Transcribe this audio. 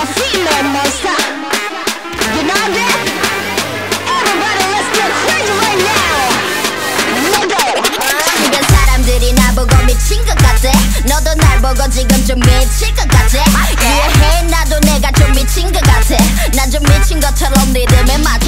a female monster. You know that? Everybody let's get crazy right now. 주변 사람들이 나보고 미친 것 같아. 너도 날 보고 지금 좀 미칠 것 같아. 이해해 나도 내가 좀 미친 것 같아. 난 좀 미친 것처럼 리듬에 맞춰